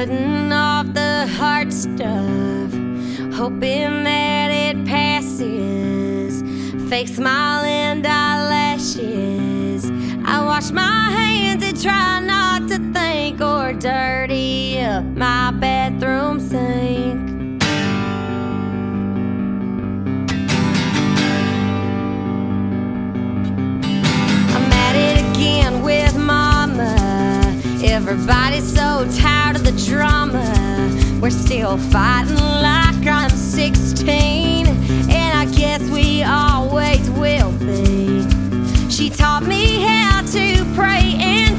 putting off the hard stuff, hoping that it passes. Fake smile and eyelashes. I wash my hands and try not to think or dirty up my bathroom sink. I'm at it again with mama. Everybody's so tired of the drama. We're still fighting like I'm 16, and I guess we always will be. She taught me how to pray and